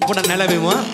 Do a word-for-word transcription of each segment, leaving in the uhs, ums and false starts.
පොඩක් නැලවෙමු ආ.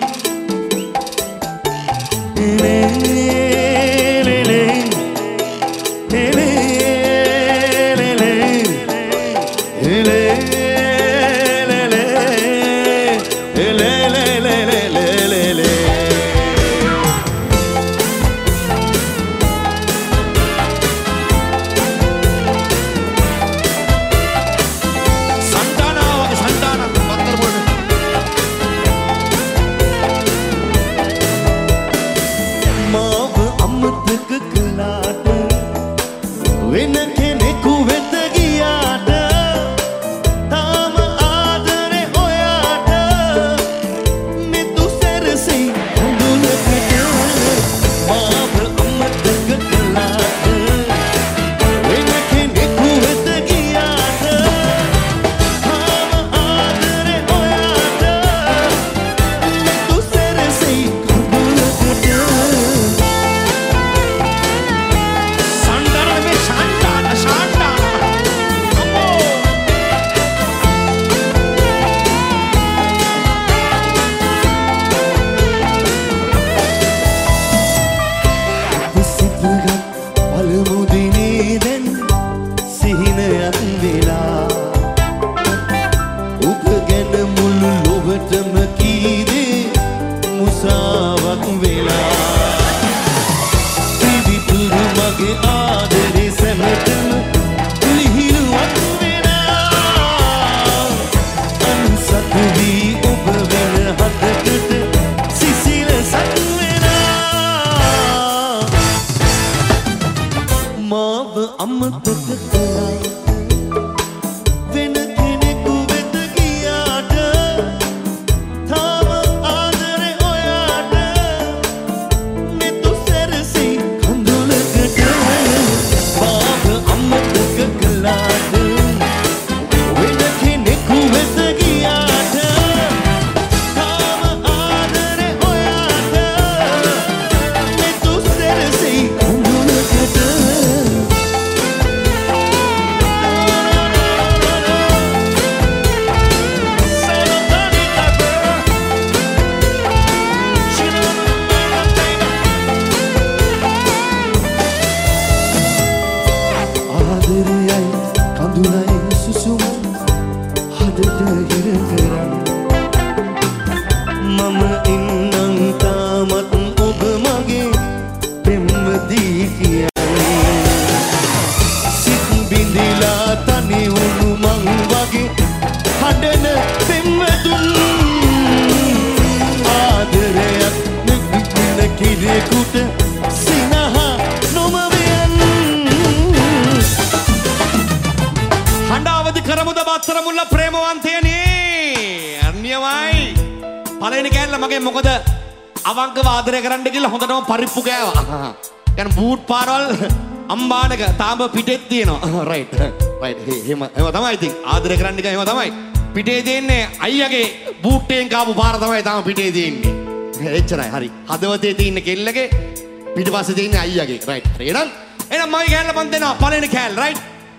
පරිප්පු ගෑවා. يعني බූට් පාරවල් අම්බානක තාඹ පිටෙත් තියෙනවා. රයිට්. රයිට්. එහෙම එහෙම තමයි ඉතින්. ආදරය කරන්න එක එහෙම තමයි. පිටේ තියෙන්නේ අයියාගේ බූට් එකෙන් කාපු පාර තමයි තාම පිටේ තියෙන්නේ. එච්චරයි. හරි. හදවතේ තියෙන කෙල්ලගේ පිටපස්සේ තියෙන්නේ අයියාගේ. රයිට්. එහෙනම් එහෙනම් මම කෑල්ල මන් දෙනවා පළවෙනි කෑල්ල. රයිට්.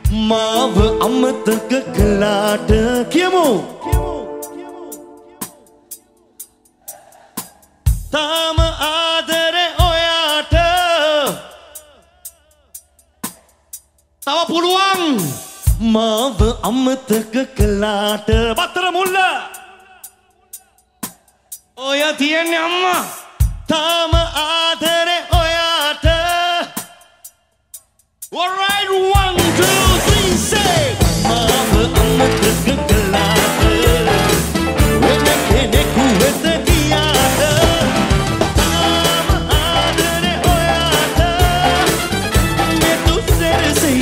මාව අමතක කළාට කියමු. තාම ආදරේ තව පුළුවන් මාව අමතක කළාට පතර මුල්ල ඔය තියන්නේ අම්මා තාම ආදරේ ඔයාට alright one two three say මාව අමතක කළාට වෙන කෙනෙකු වෙත ගියාට තාම ආදරේ ඔයාට මේ දුස්සරසී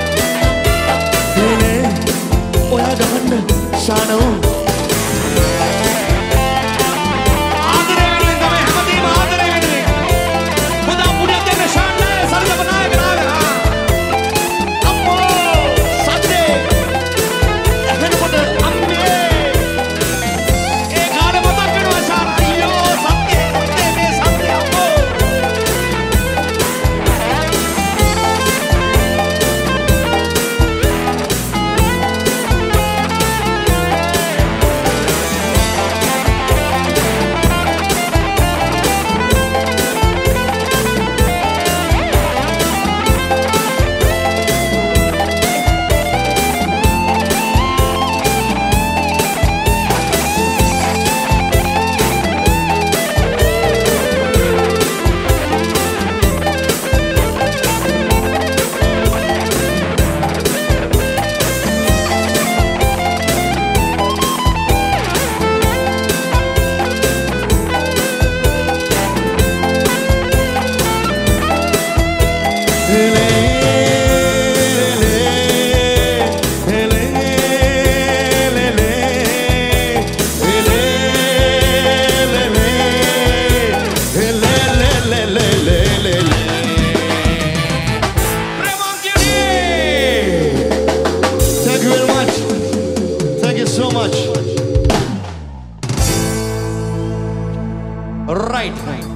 Shano right.